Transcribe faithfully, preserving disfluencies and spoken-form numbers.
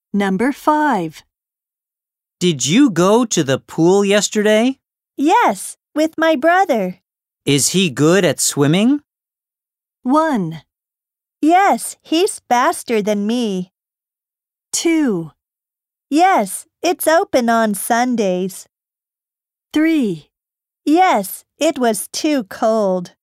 Number five. Did you go to the pool yesterday? Yes, with my brother. Is he good at swimming? One. Yes, he's faster than me. Two. Yes, it's open on Sundays. Three. Yes, it was too cold.